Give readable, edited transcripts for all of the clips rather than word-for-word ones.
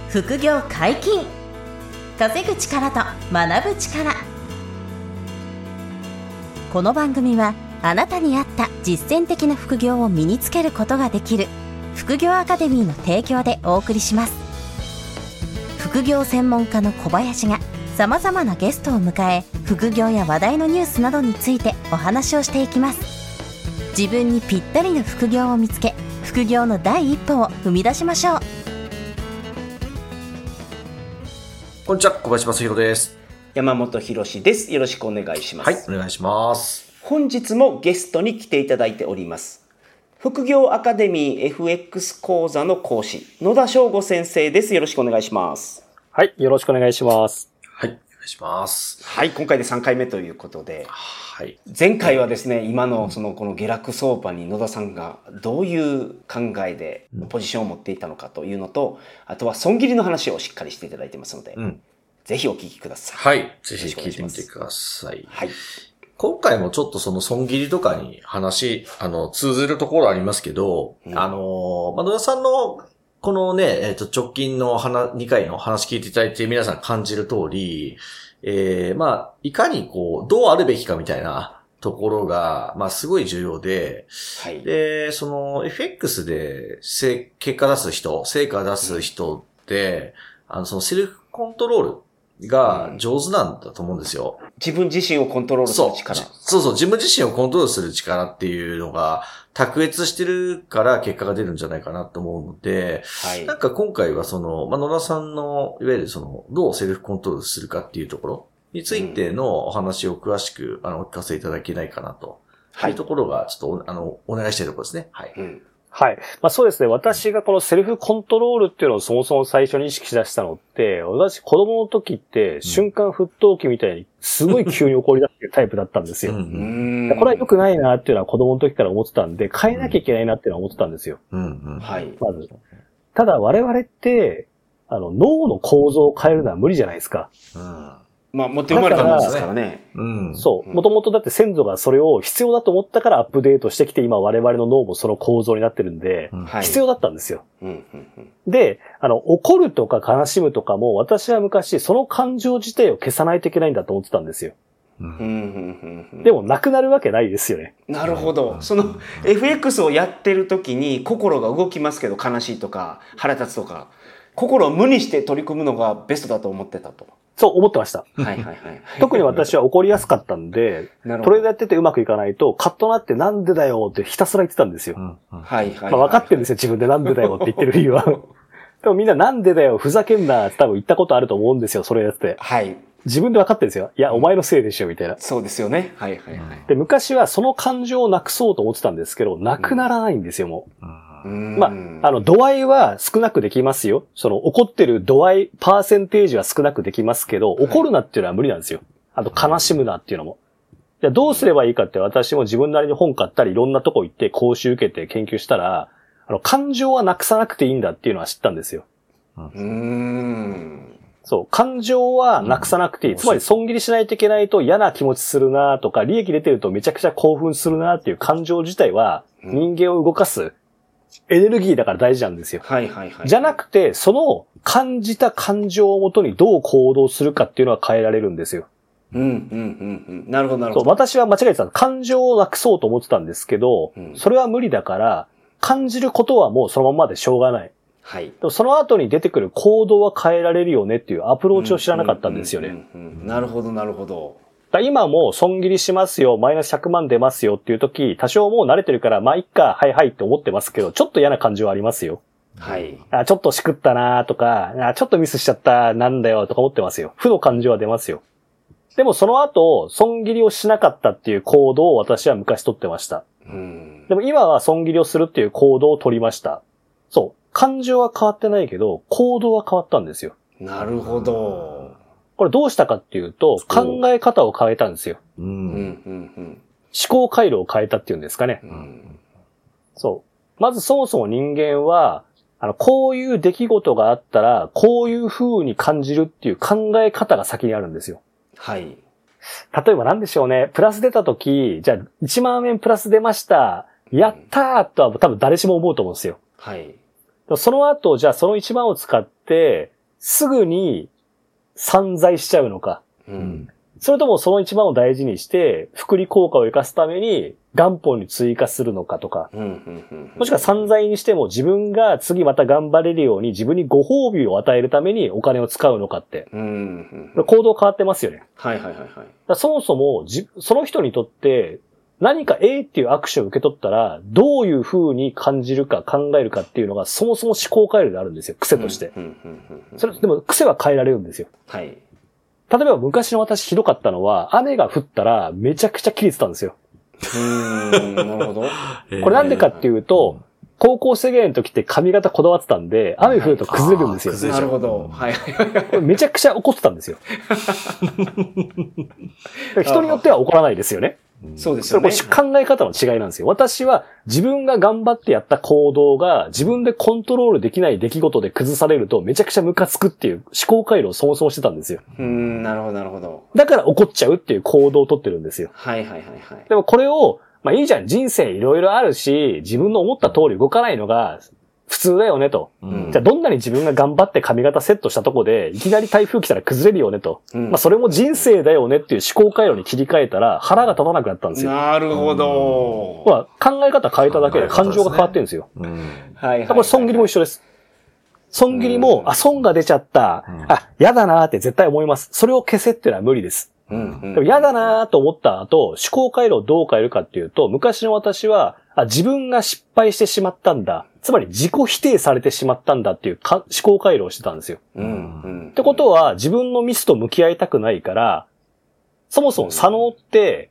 副業解禁。稼ぐ力と学ぶ力。この番組はあなたに合った実践的な副業を身につけることができる副業アカデミーの提供でお送りします。副業専門家の小林がさまざまなゲストを迎え、副業や話題のニュースなどについてお話をしていきます。自分にぴったりの副業を見つけ、副業の第一歩を踏み出しましょう。 こんにちは、小林正弘です。 山本博です。よろしくお願いします。 はい、お願いします。 本日もゲストに来ていただいております。副業アカデミー FX 講座の講師、野田翔吾先生です。よろしくお願いします。 はい、よろしくお願いします。 はい、お願いします。 はい、今回で3回目ということで、 はい、 前回はですね、今のこの下落相場に野田さんがどういう考えでポジションを持っていたのかというのと、あとは損切りの話をしっかりしていただいてますので、ぜひお聞きください。 はい、ぜひ聞いてみてください。 はい。 今回もちょっとその損切りとかに通ずるところありますけど、野田さんのこのね、直近の2回の話聞いていただいて皆さん感じる通り、いかにどうあるべきかみたいなところが、すごい重要で、 はい。 で、その FX で結果出す人、成果出す人って、そのセルフコントロールが上手なんだと思うんですよ。 自分自身をコントロールする力。 そう、自分自身をコントロールする力っていうのが卓越してるから結果が出るんじゃないかなと思うので、 はい。 なんか今回は野田さんの、いわゆるどうセルフコントロールするかっていうところについてのお話を詳しく、お聞かせいただけないかなと。はい。いうところが、ちょっと、お願いしたいところですね。はい。 はい。そうですね。私がこのセルフコントロールっていうのをそもそも最初に意識しだしたのって、私子供の時って瞬間沸騰期みたいにすごい急に起こり出すタイプだったんですよ。これは良くないなっていうのは子供の時から思ってたんで、変えなきゃいけないなっていうのは思ってたんですよ。 はい。 まず。ただ我々って、脳の構造を変えるのは無理じゃないですか。 持って生まれたものですからね。 そう。もともとだって先祖がそれを必要だと思ったからアップデートしてきて、今我々の脳もその構造になってるんで、必要だったんですよ。で、怒るとか悲しむとかも、私は昔その感情自体を消さないといけないんだと思ってたんですよ。でもなくなるわけないですよね。 なるほど。FX をやってる時に心が動きますけど、悲しいとか腹立つとか、心を無にして取り組むのがベストだと思ってたと。 そう思ってました。特に私は怒りやすかったんで、トレードやっててうまくいかないと、カッとなってなんでだよってひたすら言ってたんですよ。分かってるんですよ、自分でなんでだよって言ってる理由は。でもみんななんでだよ、ふざけんなって多分言ったことあると思うんですよ、それやって。 はい。 自分で分かってるんですよ。いや、お前のせいでしょ、みたいな。 そうですよね。 で、昔はその感情をなくそうと思ってたんですけど、なくならないんですよ、もう。度合いは少なくできますよ。怒ってる度合い、パーセンテージは少なくできますけど、怒るなっていうのは無理なんですよ。あと、悲しむなっていうのも。じゃあどうすればいいかって私も自分なりに本買ったり、いろんなとこ行って講習受けて研究したら、感情はなくさなくていいんだっていうのは知ったんですよ。そう、感情はなくさなくていい。つまり損切りしないといけないと嫌な気持ちするなとか、利益出てるとめちゃくちゃ興奮するなっていう感情自体は人間を動かすエネルギーだから大事なんですよ。じゃなくて、その感じた感情をもとにどう行動するかっていうのは変えられるんですよ。 なるほど、なるほど。 そう、私は間違えてた。感情をなくそうと思ってたんですけど、それは無理だから、感じることはもうそのままでしょうがない。 はい。 でもその後に出てくる行動は変えられるよねっていうアプローチを知らなかったんですよね。 なるほど、なるほど。 今も損切りしますよ、マイナス100万出ますよっていう時、多少もう慣れてるから、いっか、はいはいって思ってますけど、ちょっと嫌な感じはありますよ。 はい。 ちょっとしくったなとか、ちょっとミスしちゃったなんだよとか思ってますよ。負の感情は出ますよ。でもその後、損切りをしなかったっていう行動を私は昔取ってました。でも今は損切りをするっていう行動を取りました。そう。感情は変わってないけど、行動は変わったんですよ。 なるほど。 これどうしたかっていうと、考え方を変えたんですよ。思考回路を変えたっていうんですかね。そう。まずそもそも人間は、こういう出来事があったら、こういう風に感じるっていう考え方が先にあるんですよ。 はい。 例えば何でしょうね。プラス出た時、じゃあ1万円プラス出ました。やったーとは多分誰しも思うと思うんですよ。 はい。 その後、じゃあその1万を使って、 すぐに散財しちゃうのか。それともその1万を大事にして、福利効果を生かすために元本に追加するのかとか。もしくは散財にしても自分が次また頑張れるように自分にご褒美を与えるためにお金を使うのかって。行動変わってますよね。そもそもその人にとって何か A っていうアクションを受け取ったらどういう風に感じるか考えるかっていうのがそもそも思考回路であるんですよ。癖として。でも癖は変えられるんですよ。はい。例えば昔の私ひどかったのは、雨が降ったらめちゃくちゃ切れてたんですよ。なるほど。これなんでかっていうと、高校生ぐらいの時って髪型こだわってたんで、雨降ると崩れるんですよ。 なるほど。はい。 これめちゃくちゃ怒ってたんですよ。人によっては怒らないですよね。 そうですよね。 これ考え方の違いなんですよ。私は自分が頑張ってやった行動が自分でコントロールできない出来事で崩されるとめちゃくちゃムカつくっていう思考回路をそもそもしてたんですよ。 なるほど、なるほど。 だから怒っちゃうっていう行動をとってるんですよ。 はい。 でもこれを、まあいいじゃん、人生いろいろあるし、自分の思った通り動かないのが普通だよねと。じゃあどんなに自分が頑張って髪型セットしたとこで、いきなり台風来たら崩れるよねと。まあそれも人生だよねっていう思考回路に切り替えたら腹が立たなくなったんですよ。 なるほど。 まあ考え方変えただけで感情が変わってるんですよ。はい。これ損切りも一緒です。損切りも、損が出ちゃった。嫌だなーって絶対思います。それを消せっていうのは無理です。でも嫌だなーと思った後、思考回路をどう変えるかっていうと、昔の私は、自分が失敗してしまったんだ。つまり自己否定されてしまったんだっていう思考回路をしてたんですよ。ってことは、自分のミスと向き合いたくないから、そもそも左脳って、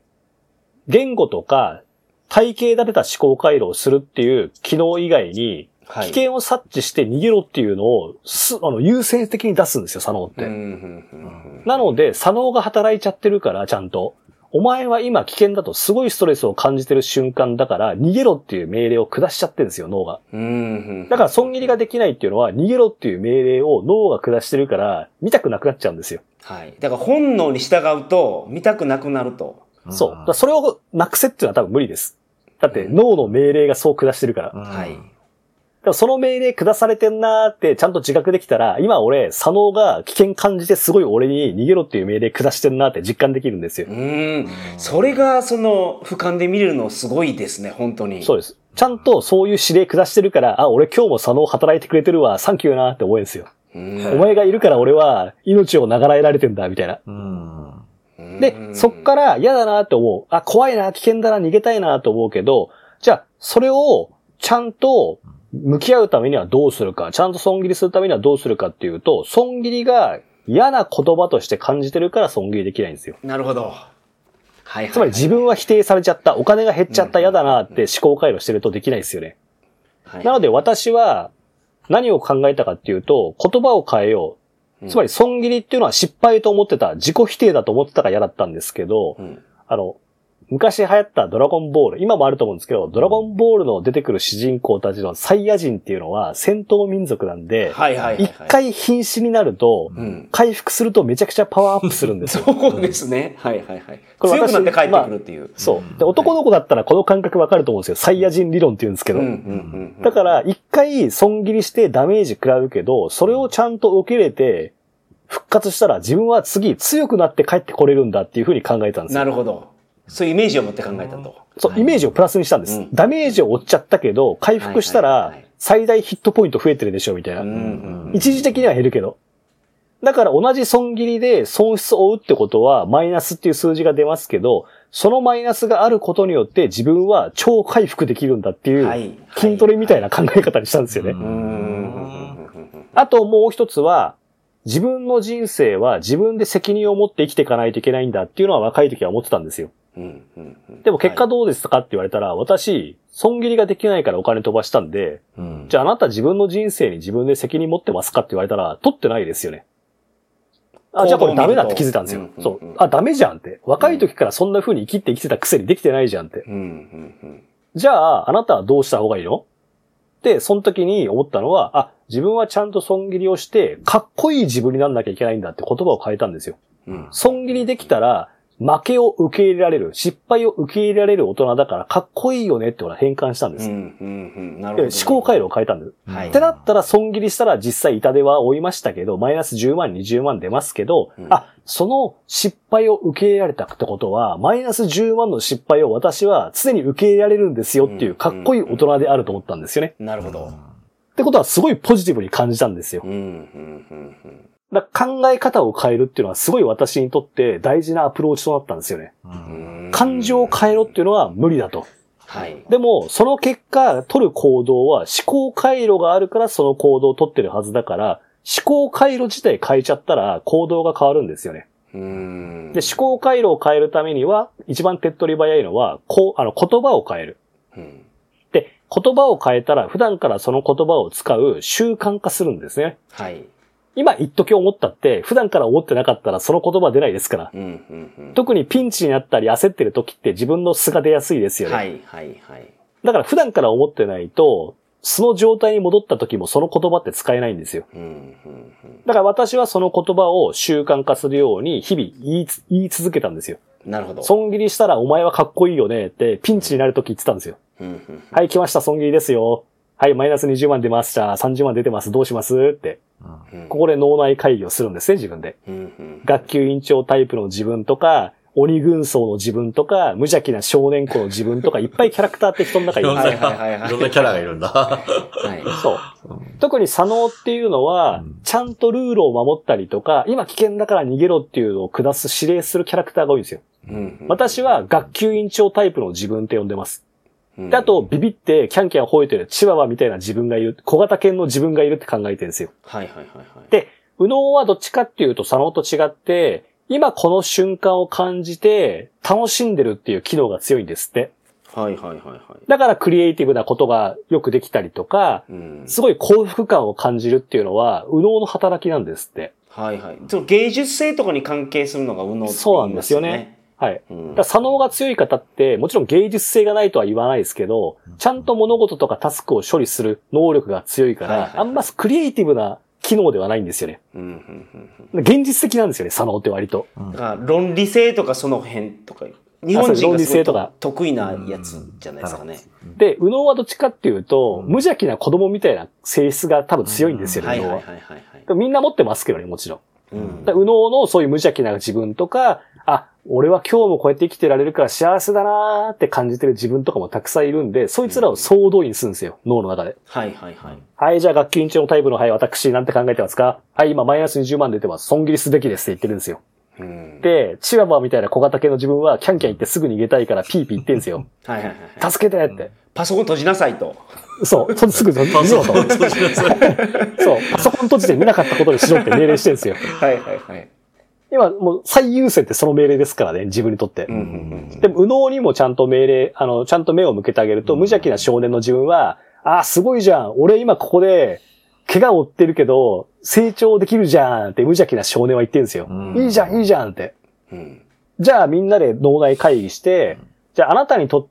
言語とか体系立てた思考回路をするっていう機能以外に、危険を察知して逃げろっていうのを優先的に出すんですよ、左脳って。なので、左脳が働いちゃってるから、ちゃんと。お前は今危険だとすごいストレスを感じてる瞬間だから、逃げろっていう命令を下しちゃってるんですよ、脳が。だから、損切りができないっていうのは、逃げろっていう命令を脳が下してるから、見たくなくなっちゃうんですよ。 はい。だから、本能に従うと、見たくなくなると。 そう。だからそれをなくせっていうのは多分無理です。だって、脳の命令がそう下してるから。はい。でもその命令下されてんなーってちゃんと自覚できたら、今俺、左脳が危険感じてすごい俺に逃げろっていう命令下してんなーって実感できるんですよ。 それが俯瞰で見れるのすごいですね、本当に。 そうです。ちゃんとそういう指令下してるから、俺今日も左脳働いてくれてるわ、サンキューなーって思えるんですよ。お前がいるから俺は命を長らえられてんだ、みたいな。で、そっから嫌だなーって思う。怖いな、危険だな、逃げたいなと思うけど、じゃあ、それをちゃんと向き合うためにはどうするか、ちゃんと損切りするためにはどうするかっていうと、損切りが嫌な言葉として感じてるから損切りできないんですよ。 なるほど。はい。 つまり自分は否定されちゃった、お金が減っちゃった、嫌だなって思考回路してるとできないですよね。なので私は何を考えたかっていうと、言葉を変えよう。つまり損切りっていうのは失敗と思ってた、自己否定だと思ってたから嫌だったんですけど、昔流行ったドラゴンボール、今もあると思うんですけど、ドラゴンボールの出てくる主人公たちのサイヤ人っていうのは戦闘民族なんで、一回瀕死になると、回復するとめちゃくちゃパワーアップするんですよ。 そうですね。強くなって帰ってくるっていう。 そう。で、男の子だったらこの感覚わかると思うんですよ。サイヤ人理論って言うんですけど。だから、一回損切りしてダメージ食らうけど、それをちゃんと受け入れて、復活したら自分は次強くなって帰ってこれるんだっていう風に考えたんですよ。 なるほど。そういうイメージを持って考えたと。 そう、イメージをプラスにしたんです。ダメージを負っちゃったけど、回復したら、最大ヒットポイント増えてるでしょ、みたいな。一時的には減るけど。だから同じ損切りで損失を負うってことは、マイナスっていう数字が出ますけど、そのマイナスがあることによって自分は超回復できるんだっていう、筋トレみたいな考え方にしたんですよね。あともう一つは、自分の人生は自分で責任を持って生きていかないといけないんだっていうのは若い時は思ってたんですよ。でも結果どうですかって言われたら、私、損切りができないからお金飛ばしたんで、じゃああなた自分の人生に自分で責任持ってますかって言われたら、取ってないですよね。じゃあこれダメだって気づいたんですよ。そう。ダメじゃんって。若い時からそんな風に生きてたくせにできてないじゃんって。じゃあ、あなたはどうした方がいいので、その時に思ったのは、自分はちゃんと損切りをして、かっこいい自分になんなきゃいけないんだって言葉を変えたんですよ。損切りできたら、 負けを受け入れられる、失敗を受け入れられる大人だからかっこいいよねって俺は変換したんです。なるほど。思考回路を変えたんです。はい。ってなったら損切りしたら実際痛手は負いましたけど、マイナス10万、20万出ますけど、その失敗を受け入れられたってことは、マイナス10万の失敗を私は常に受け入れられるんですよっていうかっこいい大人であると思ったんですよね。 なるほど。 ってことはすごいポジティブに感じたんですよ。だから考え方を変えるっていうのはすごい私にとって大事なアプローチとなったんですよね。感情を変えろっていうのは無理だと。はい。でも、その結果、取る行動は思考回路があるからその行動を取ってるはずだから、思考回路自体変えちゃったら行動が変わるんですよね。で、思考回路を変えるためには、一番手っ取り早いのは、言葉を変える。で、言葉を変えたら、普段からその言葉を使う習慣化するんですね。はい。今言っとき思ったって、普段から思ってなかったらその言葉出ないですから。特にピンチになったり焦ってる時って自分の素が出やすいですよね。はいはいはい。だから普段から思ってないと、その状態に戻った時もその言葉って使えないんですよ。だから私はその言葉を習慣化するように日々言い続けたんですよ。なるほど。損切りしたらお前はかっこいいよねってピンチになる時言ってたんですよ。はい、来ました、損切りですよ。はい、マイナス20万出ました。30万出てます。どうしますって。ここで脳内会議をするんですね、自分で。学級委員長タイプの自分とか、鬼軍曹の自分とか、無邪気な少年子の自分とか、いっぱいキャラクターって人の中にいるんですよ。 いろんなキャラがいるんだ。はい。 そう。特に左脳っていうのは、ちゃんとルールを守ったりとか、今危険だから逃げろっていうのを下す指令するキャラクターが多いんですよ。私は学級委員長タイプの自分って呼んでます。で、あと、ビビってキャンキャン吠えてるチワワみたいな自分がいる、小型犬の自分がいるって考えてるんですよ。はいはいはいはい。で、右脳はどっちかっていうと左脳と違って、今この瞬間を感じて楽しんでるっていう機能が強いんですって。はいはいはいはい。だからクリエイティブなことがよくできたりとか、すごい幸福感を感じるっていうのは右脳の働きなんですって。はいはい。 芸術性とかに関係するのが右脳って言いますよね。 そうなんですよね。はい。だ左脳が強い方って、もちろん芸術性がないとは言わないですけど、ちゃんと物事とかタスクを処理する能力が強いから、あんまクリエイティブな機能ではないんですよね。現実的なんですよね、左脳って割と。 論理性とかその辺とか、日本人がすごい得意なやつじゃないですかね。 で、右脳はどっちかっていうと、無邪気な子供みたいな性質が多分強いんですよね、右脳は。みんな持ってますけどね、もちろん。右脳のそういう無邪気な自分とか、俺は今日もこうやって生きてられるから幸せだなーって感じてる自分とかもたくさんいるんで、そいつらを総動員するんですよ、脳の中で。はいはいはい。はい、じゃあ学級委員長のタイプの、はい、私なんて考えてますか？はい、今マイナス20万出てます。損切りすべきですって言ってるんですよ。で、チワワみたいな小型犬の自分はキャンキャン言ってすぐ逃げたいからピーピー言ってんですよ。はいはいはい。助けてって。 パソコン閉じなさいと。 そう、すぐ閉じろと。そう、パソコン閉じて見なかったことにしろって命令してるんですよ。はいはいはい。今、もう最優先ってその命令ですからね、自分にとって。でも、右脳にもちゃんと命令、ちゃんと目を向けてあげると、無邪気な少年の自分は、すごいじゃん。俺今ここで、怪我を負ってるけど、成長できるじゃんって無邪気な少年は言ってるんですよ。いいじゃん、いいじゃんって。じゃあみんなで脳内会議して、じゃああなたにとって、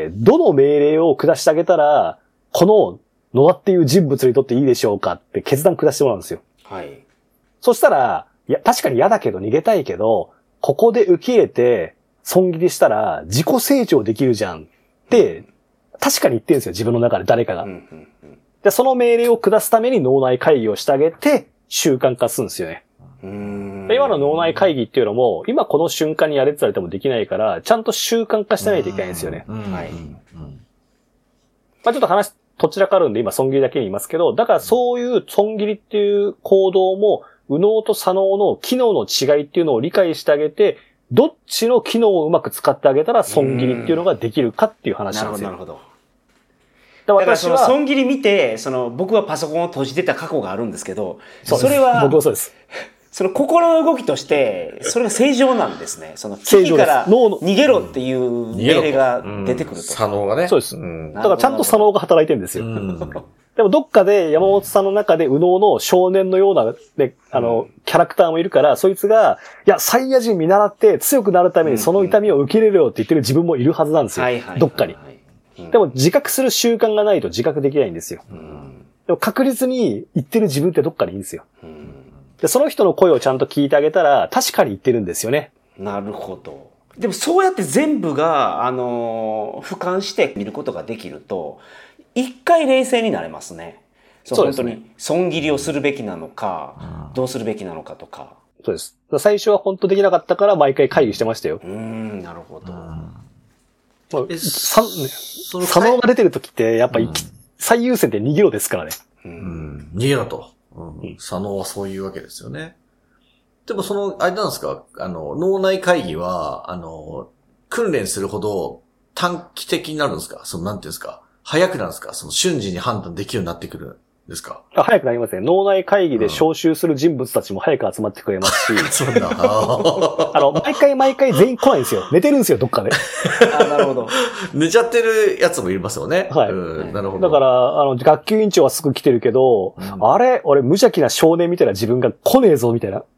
どの命令を下してあげたら、この野田っていう人物にとっていいでしょうかって決断下してもらうんですよ。はい。そしたら、いや、確かに嫌だけど逃げたいけど、ここで受け入れて、損切りしたら自己成長できるじゃんって、確かに言ってるんですよ、自分の中で誰かが。で、その命令を下すために脳内会議をしてあげて、習慣化するんですよね。で今の脳内会議っていうのも、今この瞬間にやれって言われてもできないから、ちゃんと習慣化してないといけないんですよね。はい。ちょっと話、どちらかあるんで今損切りだけに言いますけど、だからそういう損切りっていう行動も、右脳と左脳の機能の違いっていうのを理解してあげて、どっちの機能をうまく使ってあげたら損切りっていうのができるかっていう話なんですよ。なるほど。 だからその損切り見て、僕はパソコンを閉じてた過去があるんですけど、それは、 僕もそうです。 その心の動きとして、それが正常なんですね。その危機から逃げろっていう命令が出てくると。 左脳がね。 そうです。だからちゃんと左脳が働いてるんですよ。でもどっかで山本さんの中で右脳の少年のような、ね、キャラクターもいるから、そいつが、いや、サイヤ人見習って強くなるためにその痛みを受け入れるよって言ってる自分もいるはずなんですよ。どっかに。でも自覚する習慣がないと自覚できないんですよ。でも確実に言ってる自分ってどっかにいいんですよ。で、その人の声をちゃんと聞いてあげたら、確かに言ってるんですよね。 なるほど。 でもそうやって全部が、俯瞰して見ることができると、一回冷静になれますね。そうですね。本当に損切りをするべきなのか、どうするべきなのかとか。 そうです。最初は本当できなかったから毎回会議してましたよ。 なるほど。 左脳が出てる時って、やっぱり最優先で逃げろですからね。 逃げろと。左脳はそういうわけですよね。でもあれなんですか、脳内会議は、訓練するほど短期的になるんですか？なんていうんですか？早くなるんですか？瞬時に判断できるようになってくるんですか？ 早くなりますね。脳内会議で招集する人物たちも早く集まってくれますし。 そうだ。 毎回全員来ないんですよ。寝てるんですよ、どっかで。 なるほど。 寝ちゃってるやつもいますよね。 はい。 なるほど。 だから、学級委員長はすぐ来てるけど、あれ俺無邪気な少年みたいな自分が来ねえぞ、みたいな。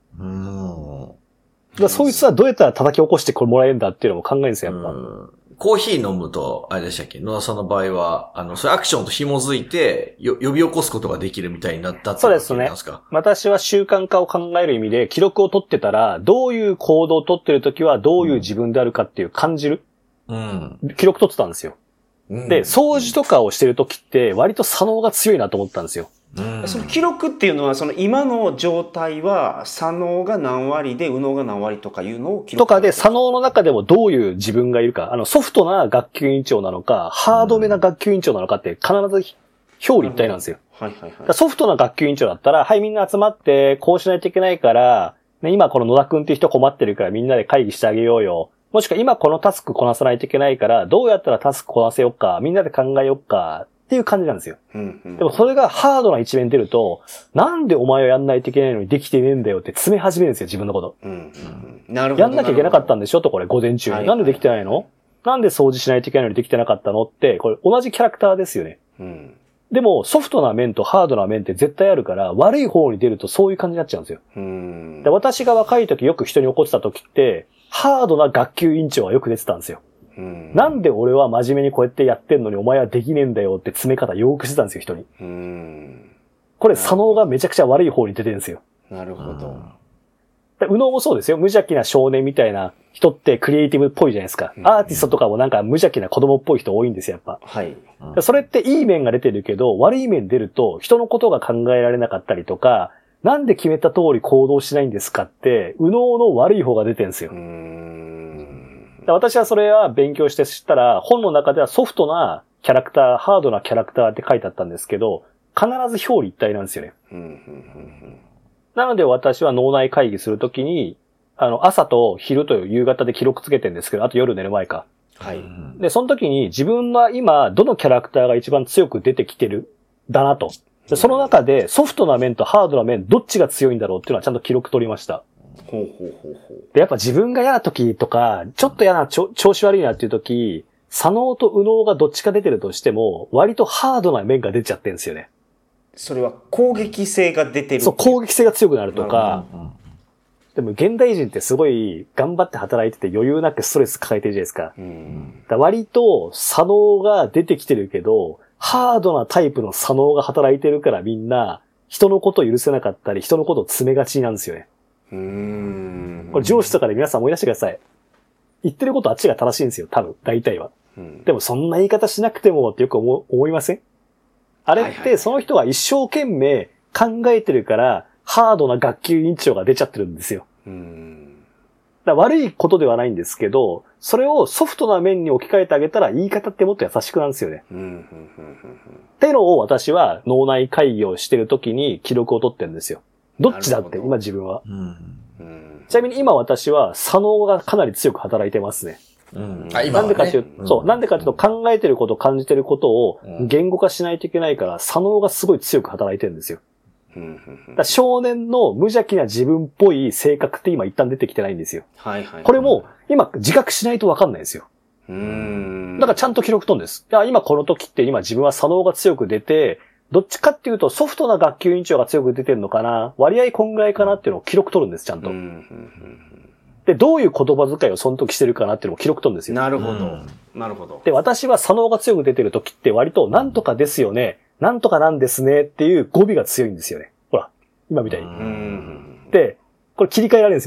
そいつはどうやったら叩き起こしてもらえるんだっていうのも考えるんですよ、やっぱ。 コーヒー飲むと、あれでしたっけ？野田さんの場合は、それアクションと紐づいて、呼び起こすことができるみたいになったってそうですね。私は習慣化を考える意味で、記録を取ってたら、どういう行動を取ってるときは、どういう自分であるかっていう感じる。記録取ってたんですよ。で、掃除とかをしてるときって、割と左脳が強いなと思ったんですよ。 その記録っていうのは、今の状態は、左脳が何割で、右脳が何割とかいうのを記録とかで、左脳の中でもどういう自分がいるか、ソフトな学級委員長なのか、ハードめな学級委員長なのかって必ず表裏一体なんですよ。ソフトな学級委員長だったら、はい、みんな集まって、こうしないといけないから、ね、今この野田くんっていう人困ってるからみんなで会議してあげようよ。もしくは今このタスクこなさないといけないから、どうやったらタスクこなせよっか、みんなで考えよっか。っていう感じなんですよ。でもそれがハードな一面出ると、なんでお前はやんないといけないのにできてねえんだよって詰め始めるんですよ、自分のこと。 なるほど。 やんなきゃいけなかったんでしょと、これ、午前中に。なんでできてないの？なんで掃除しないといけないのにできてなかったのって、これ同じキャラクターですよね。でも、ソフトな面とハードな面って絶対あるから、悪い方に出るとそういう感じになっちゃうんですよ。で、私が若い時よく人に怒ってた時って、ハードな学級委員長がよく出てたんですよ。なんで俺は真面目にこうやってやってんのにお前はできねえんだよって詰め方よくしてたんですよ、人に。これ、左脳がめちゃくちゃ悪い方に出てるんですよ。 なるほど。 右脳もそうですよ。無邪気な少年みたいな人ってクリエイティブっぽいじゃないですか。アーティストとかもなんか無邪気な子供っぽい人多いんですよ、やっぱ。それっていい面が出てるけど、悪い面出ると人のことが考えられなかったりとか、なんで決めた通り行動しないんですかって、右脳の悪い方が出てるんですよ。私はそれは勉強して知ったら、本の中ではソフトなキャラクター、ハードなキャラクターって書いてあったんですけど、必ず表裏一体なんですよね。なので私は脳内会議するときに、朝と昼と夕方で記録つけてるんですけど、あと夜寝る前か。で、その時に自分は今、どのキャラクターが一番強く出てきてる、だなと。でその中でソフトな面とハードな面、どっちが強いんだろうっていうのはちゃんと記録取りました。で、やっぱ自分が嫌な時とか、ちょっと嫌な、調子悪いなっていう時、左脳と右脳がどっちか出てるとしても、割とハードな面が出ちゃってるんですよね。 それは攻撃性が出てる。 そう、攻撃性が強くなるとか、でも現代人ってすごい頑張って働いてて余裕なくストレス抱えてるじゃないですか。だ割と左脳が出てきてるけど、ハードなタイプの左脳が働いてるからみんな、人のことを許せなかったり、人のことを詰めがちなんですよね。これ上司とかで皆さん思い出してください。言ってることあっちが正しいんですよ、多分、大体は。でもそんな言い方しなくてもってよく思いません？あれってその人は一生懸命考えてるから、ハードな学級委員長が出ちゃってるんですよ。だ悪いことではないんですけど、それをソフトな面に置き換えてあげたら言い方ってもっと優しくなるんですよね。っていうのを私は脳内会議をしてるときに記録を取ってるんですよ。どっちだって今自分は。ちなみに今私は左脳がかなり強く働いてますね。なんでかっていうと、そう、なんでかっていうと考えてること、感じてることを言語化しないといけないから、左脳がすごい強く働いてるんですよ。だ少年の無邪気な自分っぽい性格って今一旦出てきてないんですよ。これも今自覚しないと分かんないんですよ。だからちゃんと記録取るんです。今この時って今自分は左脳が強く出て、どっちかっていうとソフトな学級委員長が強く出てるのかな、割合こんぐらいかなっていうのを記録取るんです、ちゃんと。で、どういう言葉遣いをその時してるかなっていうのを記録取るんですよ。 なるほど。なるほど。 で、私は左脳が強く出てる時って割となんとかですよね、なんとかなんですねっていう語尾が強いんですよね。ほら、今みたいに。で、これ切り替えられるんですよ、すぐ。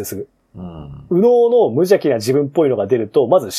右脳の無邪気な自分っぽいのが出ると、まず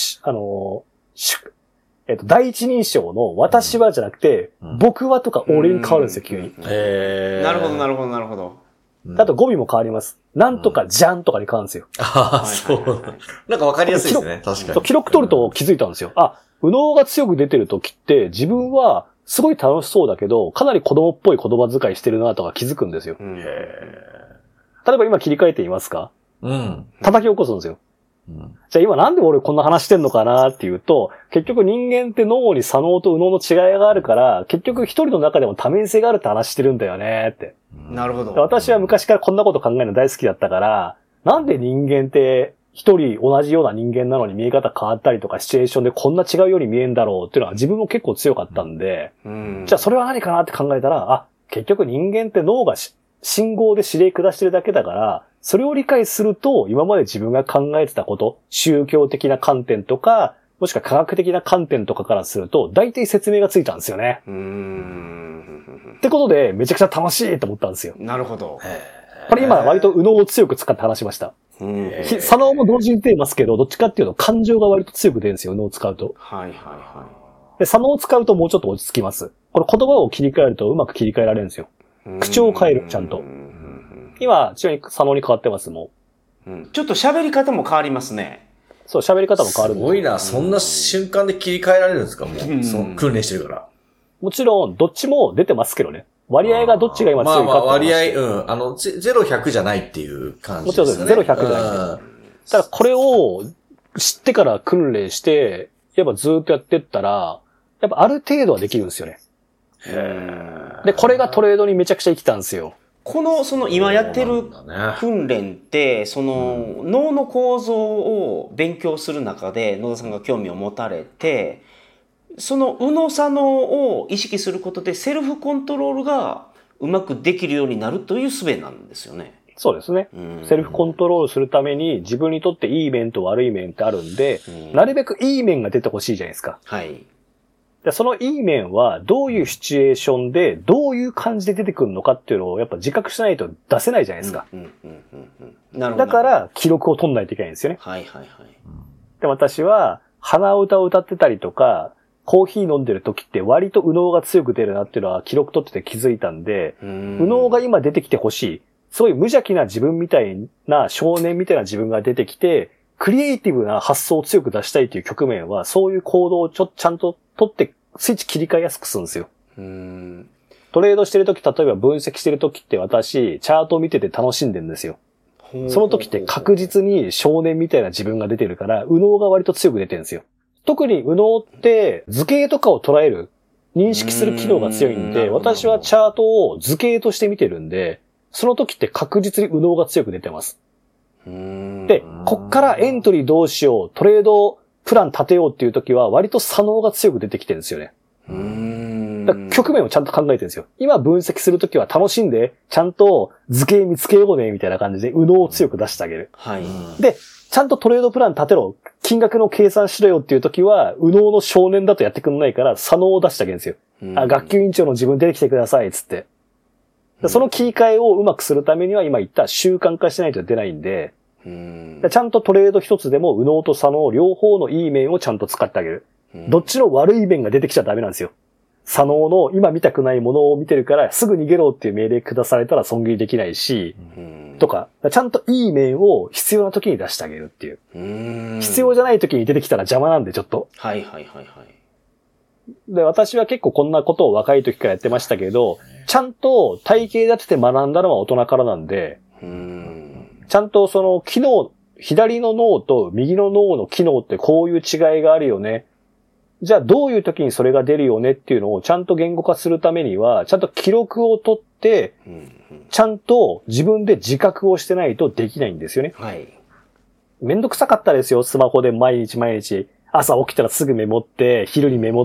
第一人称の私はじゃなくて、僕はとか俺に変わるんですよ、急に。 なるほど、なるほど、なるほど。 あと語尾も変わります。なんとかじゃんとかに変わるんですよ。 ああ、そう。なんかわかりやすいですね、確かに。 記録取ると気づいたんですよ。右脳が強く出てる時って自分はすごい楽しそうだけど、かなり子供っぽい言葉遣いしてるなとか気づくんですよ。例えば今切り替えてみますか？叩き起こすんですよ。じゃあ今なんで俺こんな話してんのかなっていうと、結局人間って脳に左脳と右脳の違いがあるから、結局一人の中でも多面性があるって話してるんだよねって。 なるほど。 私は昔からこんなこと考えるの大好きだったから、なんで人間って一人同じような人間なのに見え方変わったりとかシチュエーションでこんな違うように見えんだろうっていうのは自分も結構強かったんで、じゃあそれは何かなって考えたら、結局人間って脳が信号で指令下してるだけだから、それを理解すると、今まで自分が考えてたこと、宗教的な観点とか、もしくは科学的な観点とかからすると、大体説明がついたんですよね。ってことで、めちゃくちゃ楽しいと思ったんですよ。 なるほど。 これ今、割と右脳を強く使って話しました。左脳も同時に出てますけど、どっちかっていうと感情が割と強く出るんですよ、右脳を使うと。で、左脳を使うともうちょっと落ち着きます。これ言葉を切り替えるとうまく切り替えられるんですよ。口調を変える、ちゃんと。今、ちなみに左脳に変わってますもん。 ちょっと喋り方も変わりますね。 そう、喋り方も変わる。 すごいな、そんな瞬間で切り替えられるんですか、もう。訓練してるから。 もちろん、どっちも出てますけどね。割合がどっちが今強いかって割合、0、100じゃないっていう感じですね。 もちろん0、100じゃない。ただこれを知ってから訓練して、やっぱずっとやってったら、やっぱある程度はできるんですよね。で、これがトレードにめちゃくちゃ生きたんですよ。 今やってる訓練って、脳の構造を勉強する中で野田さんが興味を持たれて、その右脳左脳を意識することでセルフコントロールがうまくできるようになるという術なんですよね。 そうですね。セルフコントロールするために自分にとっていい面と悪い面ってあるんで、なるべくいい面が出てほしいじゃないですか。 はい。 でそのいい面はどういうシチュエーションでどういう感じで出てくるのかっていうのをやっぱ自覚しないと出せないじゃないですか。だから記録を取んないといけないんですよね。 はいはいはい。 で私は鼻歌を歌ってたりとか、コーヒー飲んでる時って割と右脳が強く出るなっていうのは記録取ってて気づいたんで、右脳が今出てきてほしい。すごい無邪気な自分みたいな少年みたいな自分が出てきて、クリエイティブな発想を強く出したいという局面は、そういう行動をちゃんと取ってスイッチ切り替えやすくするんですよ。トレードしてる時、例えば分析してる時って私、チャートを見てて楽しんでるんですよ。その時って確実に少年みたいな自分が出てるから、右脳が割と強く出てるんですよ。特に右脳って図形とかを捉える、認識する機能が強いんで、私はチャートを図形として見てるんで、その時って確実に右脳が強く出てます。で、こっからエントリーどうしよう、トレードプラン立てようっていう時は割と左脳が強く出てきてるんですよね。だから局面をちゃんと考えてるんですよ。今分析する時は楽しんで、ちゃんと図形見つけようね、みたいな感じで右脳を強く出してあげる。 はい。 で、ちゃんとトレードプラン立てろ、金額の計算しろよっていう時は、右脳の少年だとやってくんないから、左脳を出してあげるんですよ。学級委員長の自分出てきてください、つって。その切り替えをうまくするためには今言った習慣化しないと出ないんで、ちゃんとトレード一つでも右脳と左脳両方のいい面をちゃんと使ってあげる。どっちの悪い面が出てきちゃダメなんですよ。左脳の今見たくないものを見てるからすぐ逃げろっていう命令下されたら損切りできないし、とか、ちゃんといい面を必要な時に出してあげるっていう。必要じゃない時に出てきたら邪魔なんでちょっと。 はいはいはいはい。 で、私は結構こんなことを若い時からやってましたけど、ちゃんと体系立てて学んだのは大人からなんで、ちゃんとその機能、左の脳と右の脳の機能ってこういう違いがあるよね。じゃあどういう時にそれが出るよねっていうのをちゃんと言語化するためには、ちゃんと記録を取って、ちゃんと自分で自覚をしてないとできないんですよね。 はい。 めんどくさかったですよ、スマホで毎日。朝起きたらすぐメモって、昼にメモって、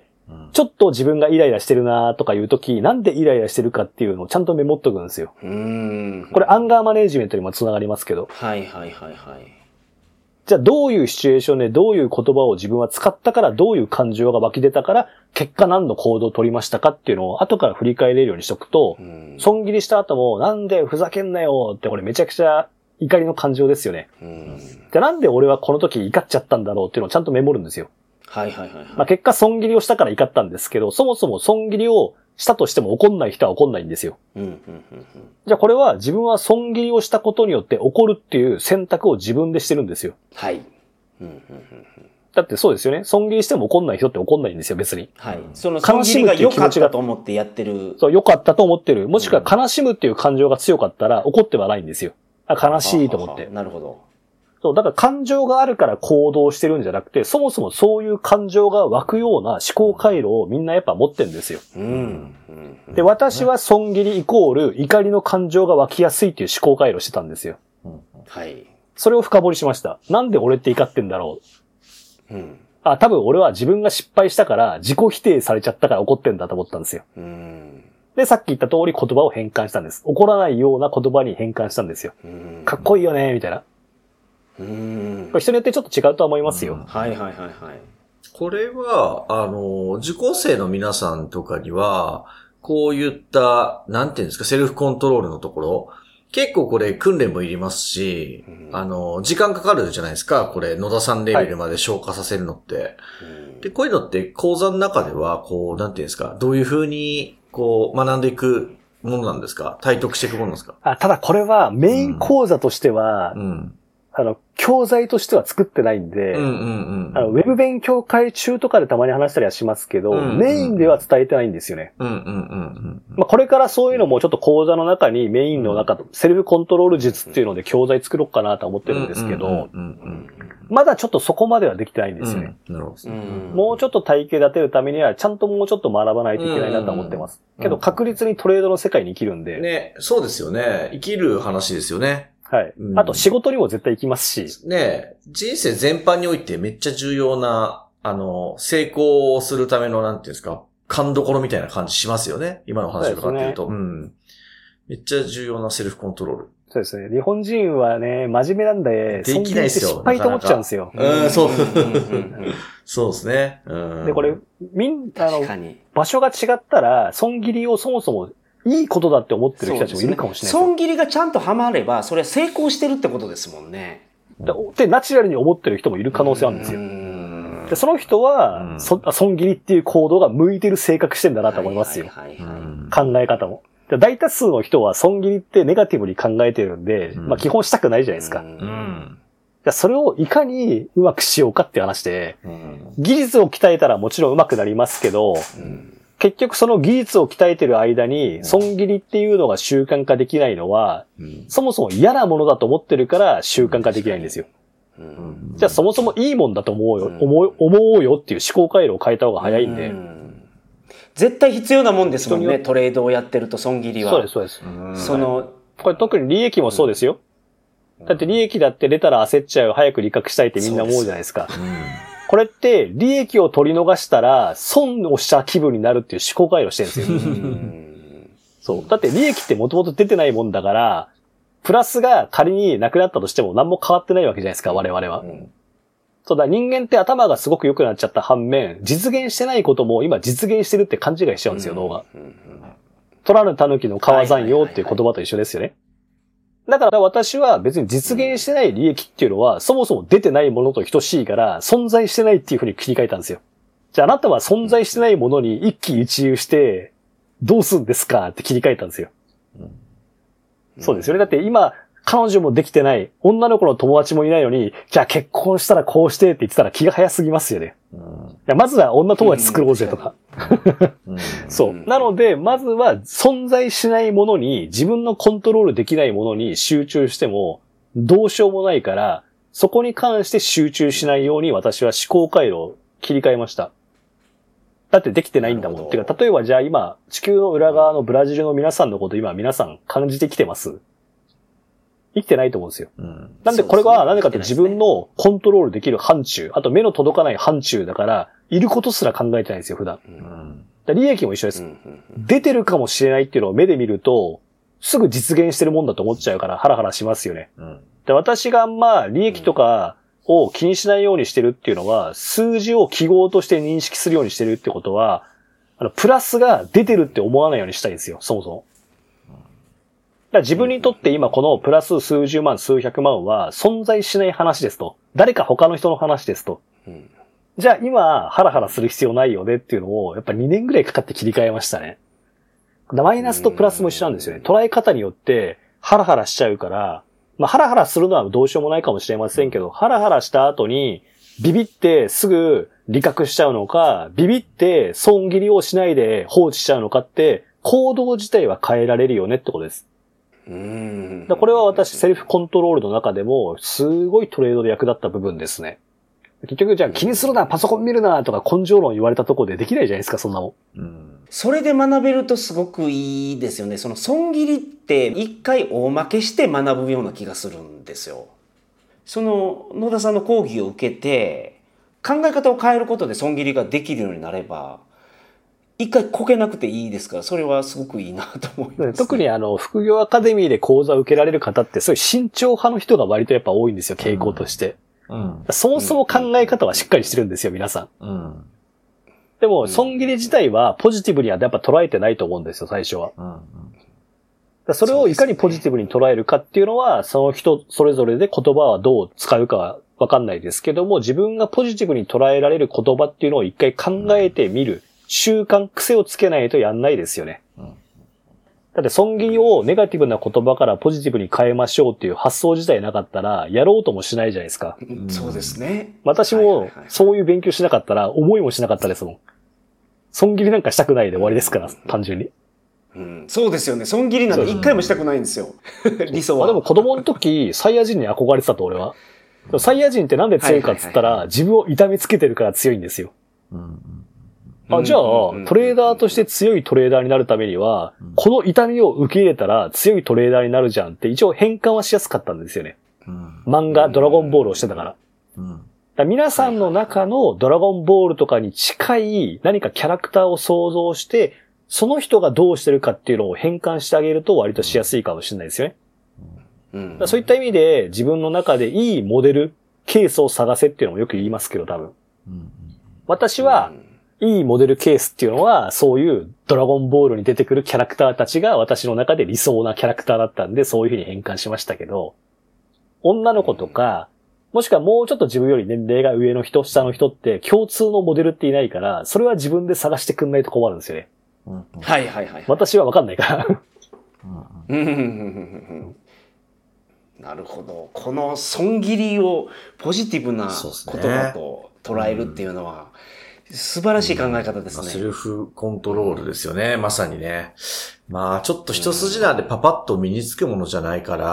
ちょっと自分がイライラしてるなとかいう時、なんでイライラしてるかっていうのをちゃんとメモっとくんですよ。これアンガーマネージメントにもつながりますけど。 はいはいはいはい。 じゃあどういうシチュエーションでどういう言葉を自分は使ったからどういう感情が湧き出たから結果何の行動を取りましたかっていうのを後から振り返れるようにしとくと、損切りした後もなんでふざけんなよってこれめちゃくちゃ怒りの感情ですよね。で、なんで俺はこの時怒っちゃったんだろうっていうのをちゃんとメモるんですよ。 はいはいはい、はい。 まあ結果損切りをしたから怒ったんですけど、そもそも損切りをしたとしても怒んない人は怒んないんですよ。じゃあこれは自分は損切りをしたことによって怒るっていう選択を自分でしてるんですよ。 はい。 だってそうですよね。損切りしても怒んない人って怒んないんですよ、別に。 はい。その損切りが良かったと思ってやってる。 そう、良かったと思ってる。もしくは悲しむっていう感情が強かったら怒ってはないんですよ。悲しいと思って。 なるほど。 そう、だから感情があるから行動してるんじゃなくて、そもそもそういう感情が湧くような思考回路をみんなやっぱ持ってるんですよ。で、私は損切りイコール怒りの感情が湧きやすいっていう思考回路をしてたんですよ。 はい。 それを深掘りしました。なんで俺って怒ってんだろう。多分俺は自分が失敗したから自己否定されちゃったから怒ってんだと思ったんですよ。で、さっき言った通り言葉を変換したんです。怒らないような言葉に変換したんですよ。かっこいいよね、みたいな。これ人によってちょっと違うとは思いますよ。 はいはいはいはい。 これは、受講生の皆さんとかには、こういった、なんていうんですか、セルフコントロールのところ、結構これ訓練もいりますし、時間かかるじゃないですか、これ、野田さんレベルまで消化させるのって。で、こういうのって講座の中では、こう、なんていうんですか、どういうふうに、こう、学んでいくものなんですか？体得していくものなんですか？ ただこれはメイン講座としては、教材としては作ってないんで、ウェブ勉強会中とかでたまに話したりはしますけど、メインでは伝えてないんですよね。これからそういうのもちょっと講座の中にメインの中、セルフコントロール術っていうので教材作ろうかなと思ってるんですけど、まだちょっとそこまではできてないんですよね。もうちょっと体系立てるためには、ちゃんともうちょっと学ばないといけないなと思ってます。けど確実にトレードの世界に生きるんで。 ね、そうですよね。生きる話ですよね。 はい。あと仕事にも絶対行きますし。 ね、人生全般においてめっちゃ重要な、成功するための、なんていうんですか、勘どころみたいな感じしますよね。今の話を伺ってると。めっちゃ重要なセルフコントロール。 そうですね。日本人はね、真面目なんで、 できないですよ。 失敗と思っちゃうんですよ。 そう。そうですね。 で、これ、場所が違ったら、損切りをそもそもいいことだって思ってる人たちもいるかもしれない。 損切りがちゃんとハマれば、それは成功してるってことですもんね。 で、ナチュラルに思ってる人もいる可能性あるんですよ。で、その人は、損切りっていう行動が向いてる性格してんだなと思いますよ。考え方も。大多数の人は損切りってネガティブに考えてるんで、基本したくないじゃないですか。それをいかにうまくしようかって話で、技術を鍛えたらもちろんうまくなりますけど、結局その技術を鍛えてる間に、損切りっていうのが習慣化できないのは、そもそも嫌なものだと思ってるから習慣化できないんですよ。じゃあそもそもいいもんだと思おうよっていう思考回路を変えた方が早いんで。 絶対必要なもんですもんね、トレードをやってると損切りは。 そうです、そうです。これ特に利益もそうですよ。だって利益だって出たら焦っちゃう、早く利確したいってみんな思うじゃないですか。これって利益を取り逃したら損をした気分になるっていう思考回路してるんですよ。そう。だって利益ってもともと出てないもんだから、プラスが仮になくなったとしても何も変わってないわけじゃないですか、我々は。そうだ、人間って頭がすごく良くなっちゃった反面、実現してないことも今実現してるって勘違いしちゃうんですよ、脳が。取らぬ狸の川山用っていう言葉と一緒ですよね。だから私は別に実現してない利益っていうのは、そもそも出てないものと等しいから、存在してないっていうふうに切り替えたんですよ。じゃああなたは存在してないものに一喜一憂して、どうすんですかって切り替えたんですよ。そうですよね。だって今、彼女もできてない、女の子の友達もいないのに、じゃあ結婚したらこうしてって言ってたら気が早すぎますよね。いやまずは女友達作ろうぜとか。そう。なので、まずは存在しないものに、自分のコントロールできないものに集中しても、どうしようもないから、そこに関して集中しないように私は思考回路を切り替えました。だってできてないんだもん。てか、例えばじゃあ今、地球の裏側のブラジルの皆さんのこと今皆さん感じてきてます？生きてないと思うんですよ。なんでこれが何かって自分のコントロールできる範疇、あと目の届かない範疇だから、いることすら考えてないんですよ、普段。利益も一緒です。出てるかもしれないっていうのを目で見ると、すぐ実現してるもんだと思っちゃうからハラハラしますよね。で、私が利益とかを気にしないようにしてるっていうのは、数字を記号として認識するようにしてるってことは、プラスが出てるって思わないようにしたいんですよ、そもそも。 ら自分にとって今このプラス数十万、数百万は存在しない話ですと。誰か他の人の話ですと。じゃあ今、ハラハラする必要ないよねっていうのを、やっぱ2年ぐらいかかって切り替えましたね。マイナスとプラスも一緒なんですよね。捉え方によってハラハラしちゃうから、まあハラハラするのはどうしようもないかもしれませんけど、ハラハラした後にビビってすぐ理覚しちゃうのか、ビビって損切りをしないで放置しちゃうのかって、行動自体は変えられるよねってことです。これは私セルフコントロールの中でもすごいトレードで役立った部分ですね。結局じゃあ気にするな、パソコン見るなとか根性論言われたところでできないじゃないですか、そんなもん。 それで学べるとすごくいいですよね。その損切りって一回大負けして学ぶような気がするんですよ。その野田さんの講義を受けて考え方を変えることで損切りができるようになれば、一回こけなくていいですから、それはすごくいいなと思います、ね。 特に副業アカデミーで講座を受けられる方って、そういう慎重派の人が割とやっぱ多いんですよ、傾向として。そもそも考え方はしっかりしてるんですよ、皆さん。でも、損切り自体はポジティブにはやっぱ捉えてないと思うんですよ、最初は。それをいかにポジティブに捉えるかっていうのは、その人それぞれで言葉はどう使うかはわかんないですけども、自分がポジティブに捉えられる言葉っていうのを一回考えてみる。習慣、癖をつけないとやんないですよね。だって損切りをネガティブな言葉からポジティブに変えましょうっていう発想自体なかったら、やろうともしないじゃないですか。 そうですね。 私もそういう勉強しなかったら、思いもしなかったですもん。損切りなんかしたくないで終わりですから、単純に。 そうですよね。損切りなんて一回もしたくないんですよ。理想は。 でも子供の時、サイヤ人に憧れてたと俺は。サイヤ人ってなんで強いかっつったら、自分を痛めつけてるから強いんですよ。じゃあ、トレーダーとして強いトレーダーになるためには、この痛みを受け入れたら強いトレーダーになるじゃんって一応変換はしやすかったんですよね。漫画、ドラゴンボールをしてたから。皆さんの中のドラゴンボールとかに近い何かキャラクターを想像して、その人がどうしてるかっていうのを変換してあげると割としやすいかもしれないですよね。そういった意味で自分の中でいいモデル、ケースを探せっていうのもよく言いますけど多分。私は、いいモデルケースっていうのは、そういうドラゴンボールに出てくるキャラクターたちが私の中で理想なキャラクターだったんで、そういう風に変換しましたけど、女の子とか、もしくはもうちょっと自分より年齢が上の人、下の人って共通のモデルっていないから、それは自分で探してくんないと困るんですよね。 はいはいはい。 私はわかんないから。 なるほど。この損切りをポジティブな言葉と捉えるっていうのは、素晴らしい考え方ですね。 セルフコントロールですよね、まさにね。まあ、ちょっと一筋縄でパパッと身につくものじゃないから、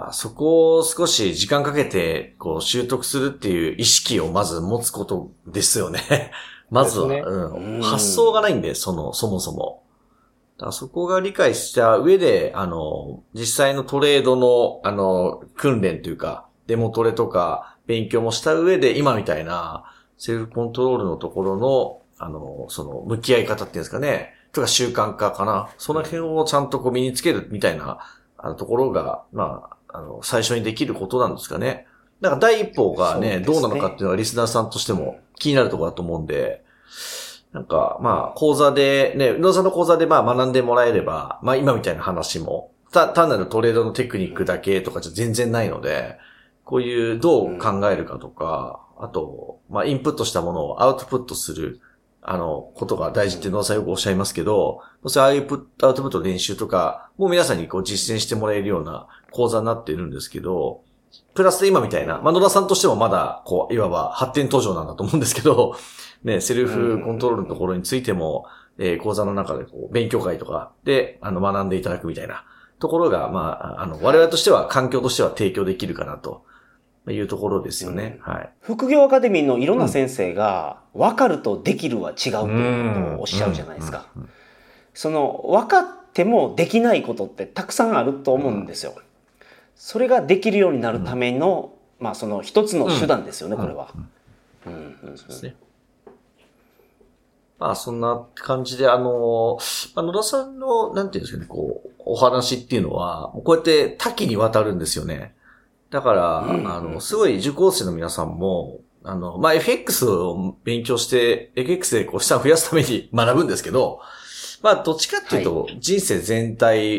そこを少し時間かけて、こう、習得するっていう意識をまず持つことですよね。まずは、発想がないんで、そもそも。だからそこが理解した上で、実際のトレードの、訓練というか、デモトレとか、勉強もした上で、今みたいな、セルフコントロールのところの、その、向き合い方っていうんですかね。とか習慣化かな。その辺をちゃんとこう身につけるみたいな、ところが、まあ、最初にできることなんですかね。だから第一歩がね、どうなのかっていうのはリスナーさんとしても気になるところだと思うんで、なんか、まあ、講座で、ね、宇野さんの講座でまあ学んでもらえれば、まあ今みたいな話も、単なるトレードのテクニックだけとかじゃ全然ないので、こういうどう考えるかとか、あと、まあ、インプットしたものをアウトプットする、ことが大事って野田さんよくおっしゃいますけど、そういうアウトプットの練習とか、もう皆さんにこう実践してもらえるような講座になっているんですけど、プラスで今みたいな、まあ、野田さんとしてもまだ、こう、いわば発展途上なんだと思うんですけど、ね、セルフコントロールのところについても、講座の中でこう、勉強会とかで、学んでいただくみたいなところが、まあ、我々としては、環境としては提供できるかなと。いうところですよね。はい。 副業アカデミーのいろんな先生が、分かるとできるは違うということをおっしゃるじゃないですか。その、分かってもできないことってたくさんあると思うんですよ。それができるようになるための、まあその一つの手段ですよね、これは。 そうですね。まあそんな感じで、野田さんの、なんていうんですかね、こう、お話っていうのは、こうやって多岐にわたるんですよね。だから、すごい受講生の皆さんも、まあ、FX を勉強して、FX でこう資産を増やすために学ぶんですけど、まあ、どっちかっていうと、人生全体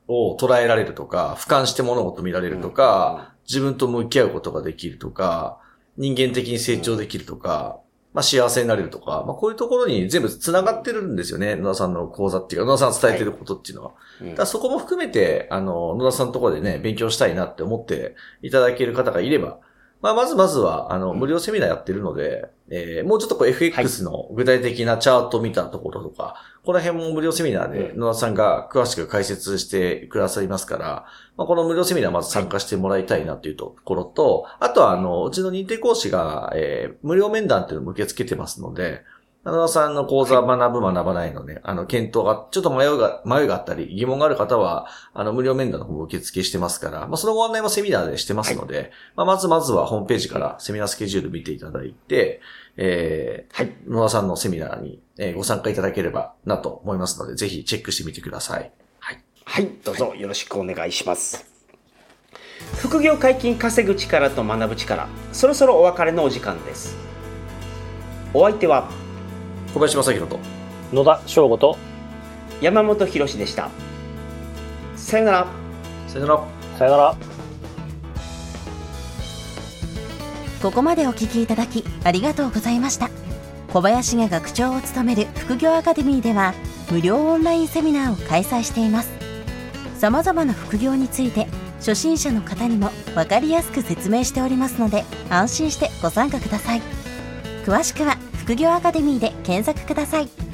を捉えられるとか、俯瞰して物事見られるとか、自分と向き合うことができるとか、人間的に成長できるとか、幸せになれるとか、こういうところに全部繋がってるんですよね。野田さんの講座っていうか、野田さん伝えてることっていうのは。だからそこも含めて、野田さんのところでね、勉強したいなって思っていただける方がいれば、まずは、無料セミナーやってるので、もうちょっとFX の具体的なチャートを見たところとか、この辺も無料セミナーで野田さんが詳しく解説してくださいますから、この無料セミナーまず参加してもらいたいなというところと、あとはうちの認定講師が、無料面談っていうのを受け付けてますので、野田さんの講座学ぶ学ばないのね、検討が、ちょっと迷いがあったり、疑問がある方は、無料面談の方も受付してますから、そのご案内もセミナーでしてますので、まずはホームページからセミナースケジュール見ていただいて、野田さんのセミナーに、ご参加いただければなと思いますので、ぜひチェックしてみてください。 はい、どうぞよろしくお願いします。副業解禁稼ぐ力と学ぶ力、そろそろお別れのお時間です。お相手は、 小林正弘と野田翔吾と山本博史でした。さよなら。 さよなら。 さよなら。 ここまでお聞きいただきありがとうございました。小林が学長を務める副業アカデミーでは無料オンラインセミナーを開催しています。様々な副業について初心者の方にも分かりやすく説明しておりますので、安心してご参加ください。詳しくは副業アカデミーで検索ください。